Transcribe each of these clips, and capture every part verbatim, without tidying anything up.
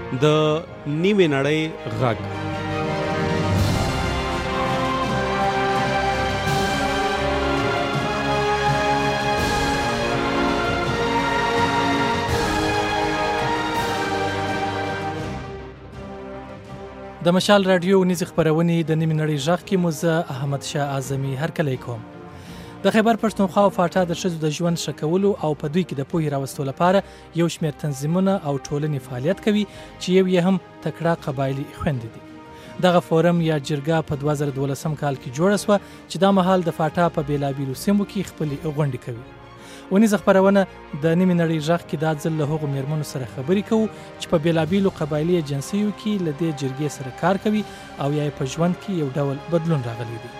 د نیمې نړۍ غږ. د مشال رادیو ونیزې خپرونې د نیمې نړۍ غږ کې مو زه احمد شاه اعظمي هرکلی کوم. د خیبر پښتونخوا او فاټا د ښځو د ژوند ښه کولو او په دوی کې د پوهې راوستلو لپاره یو شمېر تنظیمونه او ټولنې فعالیت کوي چې یو یې هم تکړه قبایلي خویندې دي. دغه فورم یا جرګه په دوه زره دولسم کال کې جوړه شوه چې دا مهال د فاټا په بېلابېلو سیمو کې خپلې غونډې کوي. ونیزه خپرونه د نیمې نړۍ غږ کې دا ځل له هغو میرمنو سره خبرې کوو چې په بېلابېلو قبایلي ایجنسیو کې له دې جرګې سره کار کوي او یا په ژوند کې یو ډول بدلون راغلی دی.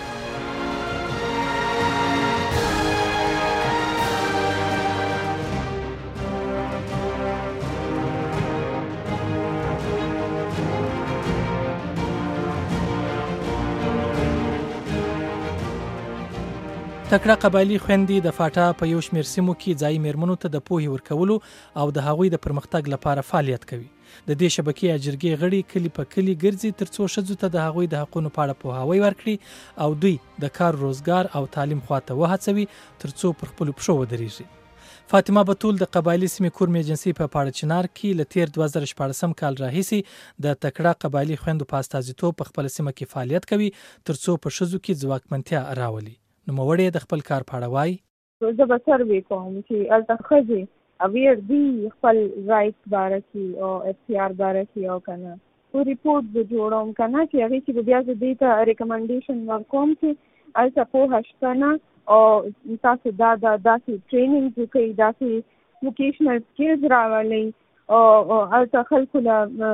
تکړه قبایلي خویندې د فاټا په یو شمېر سیمو کې ځایي میرمنو ته د پوهې ورکولو او د هغوی د پرمختګ لپاره فعالیت کوي. د دې شبکې یا جرګې غړي کلی په کلی ګرځي ترڅو ښځو ته د هغوی د حقونو په اړه پوهاوی ورکړي او دوی د کار روزګار او تعلیم خواته وهڅوي ترڅو پر خپلو پښو ودرېږي. فاطمه بتول د قبایلي سیمې کورم ایجنسۍ په پاړه چنار کې له تیر دوه زره شپاړسم کال راهیسې د تکړه قبایلي خویندو په استازیتوب په خپله سیمه کې فعالیت کوي ترڅو په ښځو کې ځواکمنتیا راولي. نوموړی د خپل کار په اړه وایي: زه به سروې کوم چې هلته ښځې اویر دي خپل رایټ باره کې او اختیار باره کې او که نه خو ریپورټ به جوړوم که نه چې هغې کې به بیا زه دې ته ریکمنډیشن ورکوم چې هلته پوهه شته نه او تاسو دا دا داسې ټریننګ وکړئ، داسې ووکیشنل سکلز راولئ او هلته خلکو له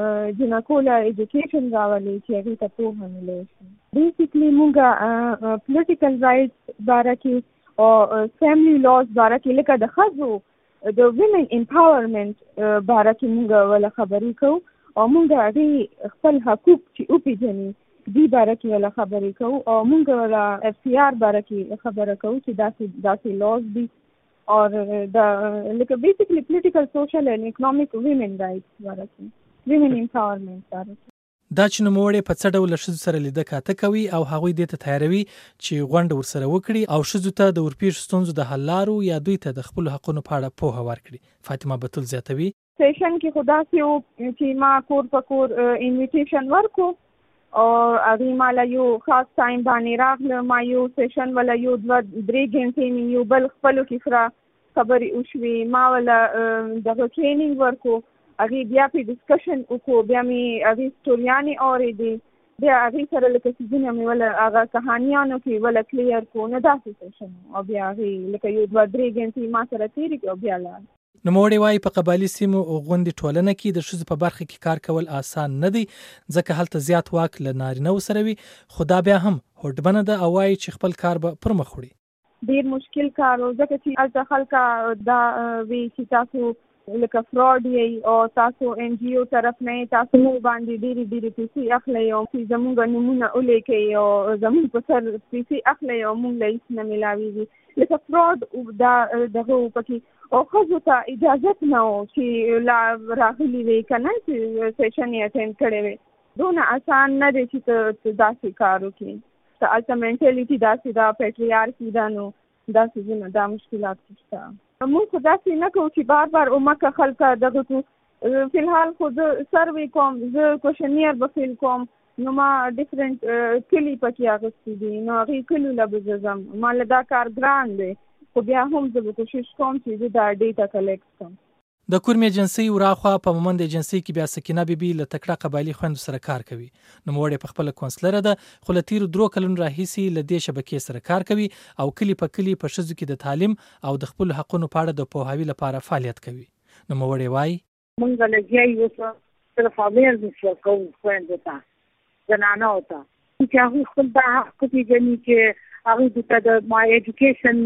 جنکو له ایجوکیشن راولئ چې هغې ته پوهه ملی شي. بیسیکلی مونږ پولیټیکل رایټس باره کې او فیملی لاز باره کې لکه د ښځو د ویمن امپاورمنټ باره کې مونږ وله خبرې کوو او مونږ هغې خپل حقوق چې وپېژني دې باره کې وله خبرې کوو او مونږ وله اف سی آر باره کې خبره کوو چې داسې داسې لاز دي اور د لکه بیسیکلی پولیټیکل سوشل اینڈ اکنامک ویمن رایټس باره کې ویمن امپاورمنټ باره کې. دا چې نوموړی په څه ډول له ښځو سره لیده کاته کوي او هغوی دې ته تیاروي چې غونډه ورسره وکړي او ښځو ته د ورپېښو ستونزو د حل لارو یا دوی ته د خپلو حقونو په اړه پوهه ورکړي. فاطمه بتول زیاتوي: سیشن کې خو داسې و چې ما کور په کور انویټیشن ورکړو او هغې ما له یو خاص ټایم باندې راغله، ما یو سیشن وله یو دوه درې ګنټې مې یو بل خپلو کې سره خبرې وشوې، ما وله دغه ټریننګ ورکړو، هغې بیا پې ډسکشن وکړو، بیا مې هغې سټوریانې اورېدې، بیا هغې سره لکه څیزونه مې وله هغه کهانیانو کې وله کلیر کړو. نه داسې سیشن او بیا هغې لکه یو دوه درې ګنټې ما سره تېرې کړې او بیا لاړ. نوموړی وایي په قبایلي سیمو غوندې ټولنه کې د ښځو په برخه کې کار کول آسان نه دی ځکه هلته زیات واک له نارینه‌و سره وي، خو دا بیا هم هوډمنه ده او وایي چې خپل کار به پر مخ وړي. ډېر مشکل کار و ځکه چې هلته خلکه دا وي چې تاسو لکه فراډ یې او تاسو این جی او طرف نه تاسو موږ باندې ډېرې ډېرې پیسې اخلئ او چې زموږ نومونه ولیکئ او زموږ په سر پیسې اخلئ او موږ له هېڅ نه میلاویږي. لکه فراډ دا دغه و پکې او ښځو ته اجازت نه و چې لا راغلي وي که نه چې سیشن یې اټینډ کړی وی. دونه اسان نه دی چې ته داسې کار وکړې، ته هلته مینټلیټي داسې دا پیټریارکي ده نو داسې ځینې دا مشکلات شته. موږ خو داسې نه کوو چې بار بار اومکه خلکه دغه کو. فی الحال خو زه سروې کوم، زه کوشنیر به فیل کوم، نو ما ډفرنټ کلي پکې اخیستي دي، نو هغې کلیو له به زه ځم. ما له دا کار ګران دی خو بیا هم زه به کوشش کوم چې زه دا ډیټا کلیکټ کړم. د کورم ایجنسۍ وراخوا په مومند ایجنسۍ کې بیا سکینه بیبي له تکړه قبایلي خویندو سره کار کوي. نوموړې په خپله کونسلره ده خو له تیرو درو کلونو راهیسې له دې شبکې سره کار کوي او کلي په کلي په ښځو کې د تعلیم او د خپلو حقونو په اړه د پوهاوي لپاره فعالیت کوي. نوموړې وایي: موږ لګیا یو څه صرف امیرنس ورکوو خویندو ته، زنانو ته، چې هغوی خپل دا حق وپېژني چې هغوی ته د ما ایجوکیشن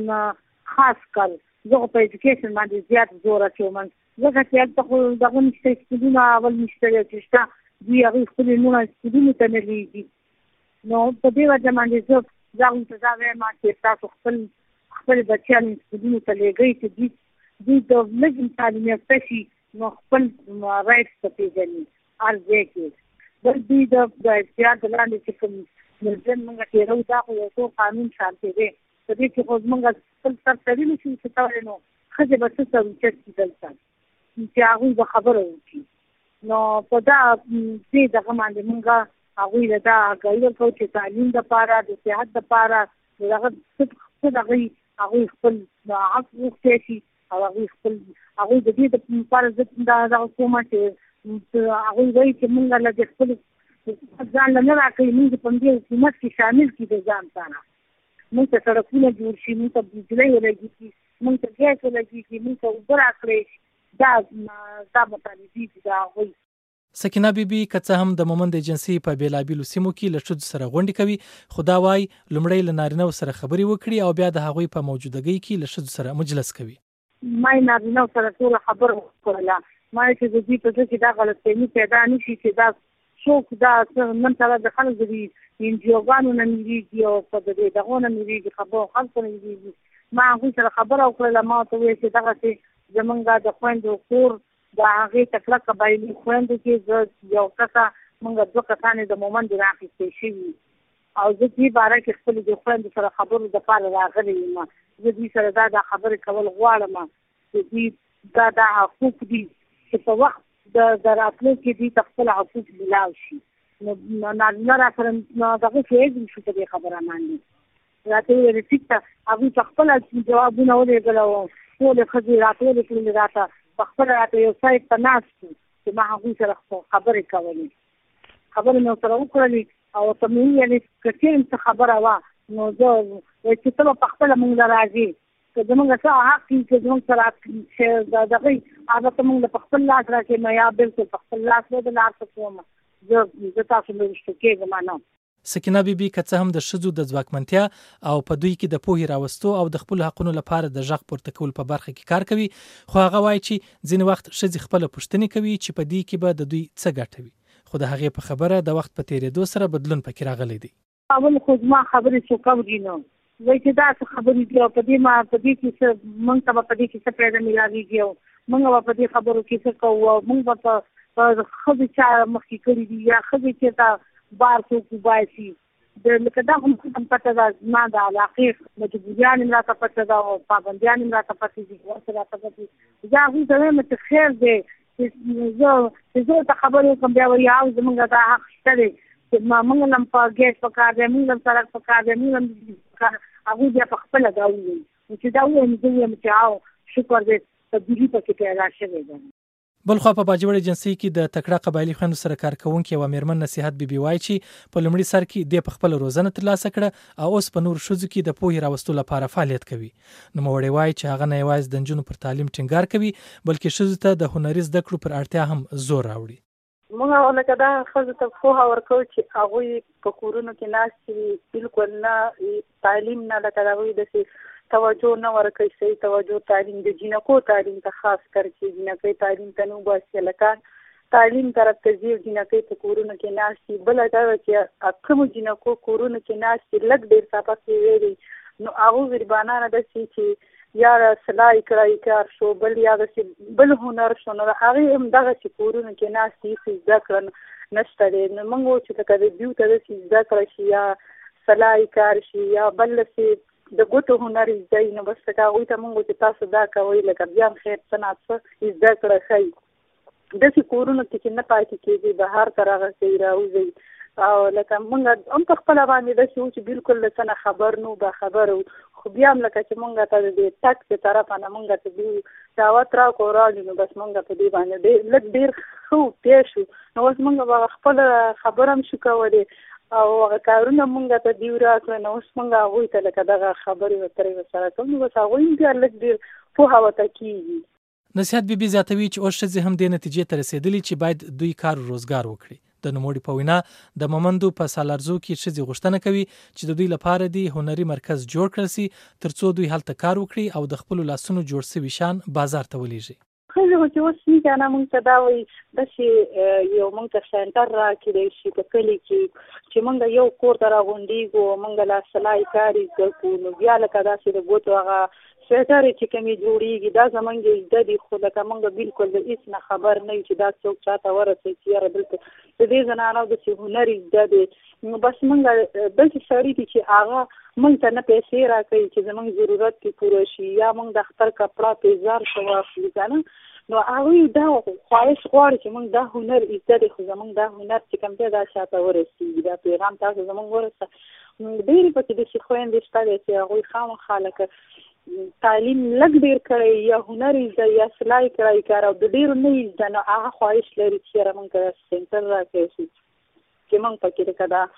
خاص کار زه په ایجوکیشن باندې زیات زور اچوم ځکه چې هلته خو دغه نشته سکولونه اول نشته چې شته دوی هغوی خپلې لوڼه سکولونو ته نه لېږي. نو په دې وجه باندې زه زه هم ته دا وایم چې تاسو خپل خپل بچیان سکولونو ته لېږئ چې دوی دوی د نظم تعلیم یافته شي نو خپل رایټس ته پیژني هر ځای کې. بل دوی د احتیاط د لاندې چې کوم ملزم موږ تېرو دا خو یو څو قانون شانتې دی په دې کې خو موږ خپل سر تړلی شو چې کولی نو ښځې به څه سر اوچت کړي دلته چې هغوی به خبره وکړي. نو په دا دې دغه باندې موږ هغوی له دا آګاهي ورکوو چې تعلیم دپاره د صحت دپاره د هغه څه د هغوی هغوی خپل حق غوښتی شي او هغوی خپل هغوی د دې دپاره زه دغه کومه چې هغوی وایي چې موږ له د خپل ځان له نه راکوي، موږ په همدې حکومت کې شامل کړي د ځان سره. موږ ته سړکونه جوړ شي، موږ ته بجلۍ ولګي شي، موږ ته ګیس ولګي شي، موږ ته اوبه راکړی شي. دا دا مطالبې دي د هغوی. سکینه بیبي که څه هم د مومند ایجنسي په بېلابېلو سیمو کې له ښځو سره غونډې کوي، خو دا وایي لومړی له نارینهو سره خبرې وکړي او بیا د هغوی په موجودګۍ کې له ښځو سره مجلس کوي. ما یې نارینهو سره ټوله خبره وکړله، ما یې چې د دوی په زړه کې دا غلطفهمي پیدا نه شي چې دا څوک دا نن سره د خلک د انجیوګانو نه مېرېږي او په د دغو نه مېرېږي، خبرو خلکو نه مېرېږي. ما هغوی سره خبره وکړله، ما ورته وویل چې دغسې زمونږ د خویندو کور د هغې تکله قبایلي خویندو کې زه یو کسه موږ دوه کسانې د مومندو راخیستې شوي او زه دې باره کې خپلې د خویندو سره خبرو دپاره راغلی یم. زه دوی سره دا دا خبرې کول غواړم چې دوی دا دا حقوق دي چې په وخت د راتلو کې دوی ته خپل حقوق ملاو شي. نو نارینه را سره دغه فیض شو په دې خبره باندې راته وویل ټیک ته هغوی په خپله جوابونه ولېږل او ټولې ښځې راټولې کړلې راته په خپله راته یو سایډ ته ناست وو چې ما هغوی سره خبرې کولې. خبرې مې ورسره وکړلې او ورته مې وویلې که چېرې څه خبره وه نو زه وایي چې ته به په خپله مونږ له راځې که زمونږ څه حق وي چې زمونږ سره چې د هغوی البته مونږ له په خپل لاس راکړې یا بلکل په خپل لاس به د لار څه کوم زه زه تاسو له وروسته کېږم نه. سکینه بیبي که څه هم د ښځو د ځواکمنتیا او په دوی کې د پوهې راوستو او د خپلو حقونو لپاره د غږ پورته کولو په برخه کې کار کوي، خو هغه وایي چې ځینې وخت ښځې خپله پوښتنې کوي چې په دې کې به د دوی څه ګټه وي، خو د هغې په خبره د وخت په تېرېدو سره بدلون پکې راغلی دی. اول خو زما خبرې څوک اوري نه، وایي چې دا څه خبرې دي او په دې ما په دې کې څه موږ ته به په دې کې څه پیدا میلاویږي او موږ به په دې خبرو کې څه کوو او موږ به په ښځې چا مخکې کړي دي یا ښځې چېرته بار څوک وباسي. د لکه دا هم هم پته ده زما د علاقې مجبوریان هم راته پته ده او پابندیان هم راته پته دي، ورته راته پته دي. زه هغوی ته وایم چې خیر دی چې زه چې زه ورته خبرې وکړم بیا وایي او زموږ دا حق شته دی چې موږ هم په ګیس پکار دی، موږ هم سړک پکار دی، موږ هم هغوی بیا په خپله دا ووایي. چې دا ووایم زه وایم چې او شکر دی تبدیلي پکې پیدا شوې ده. بلخوا په باجوړ ایجنسي کې د تکړه قبایلي خویندو سره کار کوونکې یوه مېرمن نصیحت بیبي وایي چې په لومړي سر کې دې په خپله روزنه ترلاسه کړه او اوس په نورو ښځو کې د پوهې راوستو لپاره فعالیت کوي. نوموړې وایي چې هغه نه یوازې د نجونو پر تعلیم ټینګار کوي بلکې ښځو ته د هنري زده کړو پر اړتیا هم زور راوړي. موږ لکه دا ښځو ته پوهه ورکوو چې هغوی په کورونو کې ناست وي، بلکل نه تعلیم نه لکه د هغوی داسې توجه نه ورکوي، صحیح توجه تعلیم د جینکو تعلیم ته خاص کر چې جینکۍ تعلیم ته نه وباسي، هلکان تعلیم طرف ته ځي، جینکۍ په کورونو کې ناست وي. بله دا ده چې کومو جینکو کورونو کې ناست وي لږ ډېر سبق یې ویلي نو هغو غریبانانه داسې چې یا سلای کړی کار شو بل یا داسې بل هنر شو نو هغې هم دغسې کورونو کې ناست وي هېڅ زده کړه نشته دی. نو موږ وایو چې لکه د دوی ته داسې زده کړه شي یا سلای کار شي یا بل داسې د ګوتو هنر زده وي نو بس لکه هغوی ته موږ چې تاسو دا کوئ لکه بیا هم خیر څه نه څه زده کړه ښایي. داسې کورونو کې چې نه پاتې کېږي بهر ته راغځئ راوځئ او لکه موږ هم په خپله باندې داسې وو چې بلکل له څه نه خبر نه وو باخبره وو، خو بیا هم لکه چې موږ ته د دې ټک د طرفه نه موږ ته دوی دعوت راکړو راغلو نو بس موږ په دې باندې ډېر لږ ډېر ښه پوه شو نو اوس موږ به خپله خبره هم شو کولی او هغه کارونه موږ ته دوی راکړه نو اوس موږ هغوی ته لکه دغه خبرې ورسره ورسره کوو نو بس هغوی هم بیا لږ ډېر پوهه ورته کېږي. نصیحت بیبي زیاتوي چې اوس ښځې هم دې نتیجې ته رسېدلي چې باید دوی کار روزګار وکړي. د نوموړي په وینا د مومندو په سالارزو کې ښځې غوښتنه کوي چې د دوی لپاره دې هنري مرکز جوړ کړل سي تر څو دوی هلته کار وکړي او د خپلو لاسونو جوړ سوي شیان بازار ته ولېږي. ښځې خو چې اوس ني که نه موږ ته دا وایي داسې یو موږ ته سینټر راکړی شي په کلي کې چې موږ یو کور ته راغونډېږو، موږ لا سلای کار زده کړو، نو بیا لکه داسې د ګوتو هغه سویټرې چې کومې جوړېږي دا زموږ زده دي، خو لکه موږ بالکل د هېڅ نه خبر نه یو چې دا څوک چاته ورسوي چې یاره دلته د دې زنانو داسې هنر زده دی. نو بس موږ داسې سړي دي چې هغه موږ ته نه پیسې راکوي چې زموږ ضرورت پرې پوره شي، یا موږ د اختر کپړه پیزار څه واخلي که نه، نو هغوی دا خواهش غواړي چې موږ دا هنر زده دی، خو زموږ دا هنر چې کوم دی دا چاته ورسېږي، دا پیغام تاسو زموږ ورسه. ډېرې پکې داسې خویندې شته دی چې هغوی خامخا لکه تعلیم لږ ډېر کړی یا هنر زده یا سلای کړی کار او د ډېرو نه زده، نو هغه خواهش لري چې یاره موږ ته داسې سینټر راکړی شي چې موږ پکې لکه دا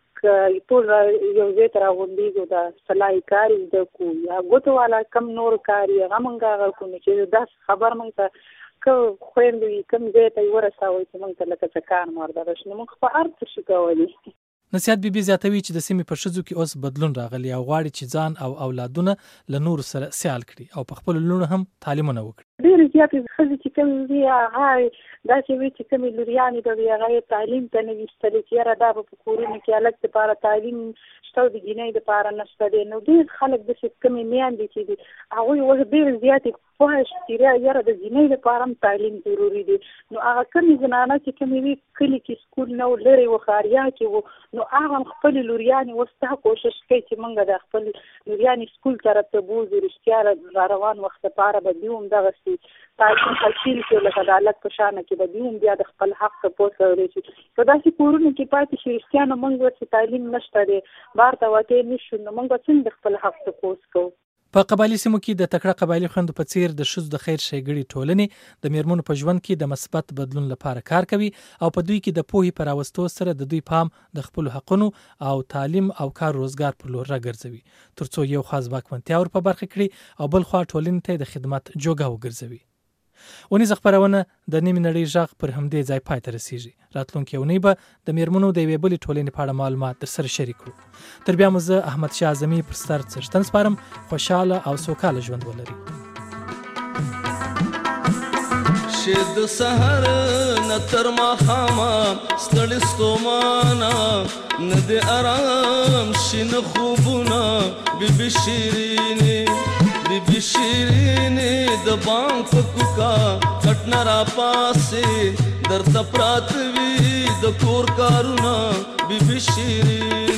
ټول یو ځای ته راغونډېږو، دا سلای کار زده کړو یا ګوتو والا کم نور کار یې هغه موږ هغه کړو، نو چې داسې خبر موږ ته که خویندې وي کوم ځای ته یې ورسوئ چې موږ ته لکه څه کار مردغه شي، نو موږ په هر څه شو کولی. نصیحت بیبي زیاتوي چې د سیمې په ښځو کې اوس بدلون راغلی او غواړي چې ځان او اولادونه له نورو سره سیال کړي او په خپلو لوڼو هم تعلیمونه وکړي. ډېرې زیاتې ښځې چې کومې وي هغه داسې وي چې کومې لوریانې به وي هغه یې تعلیم ته نه وي ایستلې چې یاره دا به په کورونو کې هلک دپاره تعلیم شته او د جینۍ دپاره نشته دی. نو ډېر خلک داسې کومې میندې چې دي هغوی اوس ډېرې زیاتې پوهه شي چې یاره د جینۍ دپاره هم تعلیم ضروري دی. نو هغه کومې زنانه چې کومې وي کلي کې سکول نه و لرې و ښاریا کې و، نو هغه هم خپلې لوریانې اوس دا کوشش کوي چې موږ د خپل لوریانې سکول طرف ته بوځو، رښتیا را روان وخت دپاره به دوی هم دغسې تعلیم حاصل کړي لکه د هلک په شانه کې به دوی هم بیا د خپل حق تپوس کولی شي. په داسې کورونو کې پاتې شي رښتیا نو موږ ورته تعلیم نشته دی، بهر ته وتې نه شو، نو موږ به څنګه د خپل حق تپوس کوو. په قبایلي سیمو کې د تکړه قبایلي خویندو په څیر د ښځو د خیر ښېګړې ټولنې د میرمنو په ژوند کې د مثبت بدلون لپاره کار کوي او په دوی کې د پوهې په راوستو سره د دوی پام د خپلو حقونو او تعلیم او کار روزګار پر لور راګرځوي تر څو یو خاص ځواکمنتیا ور په برخه کړي او بل خوا ټولنې ته د خدمت جوګه وګرځوي. ونیزه خپرونه د نیمې نړۍ غږ پر همدې ځای پای ته رسیږي. راتلونکې اونۍ به د میرمنو د یوې بلې ټولنې په اړه معلومات درسره شریک کړو. تر بیا مو زه احمد شاه اعظمي پر سر څښتن سپارم. خوشحاله او سوکاله ژوند ولري. شد سحر نتر ماخاما ستړي ستومانا ند آرام شین خوبونا بیبي شیرینی بیبي شیرینی د بام پکوکا کټنا را پاسه درته پراتوي د کور کارونا بیبي شیرینی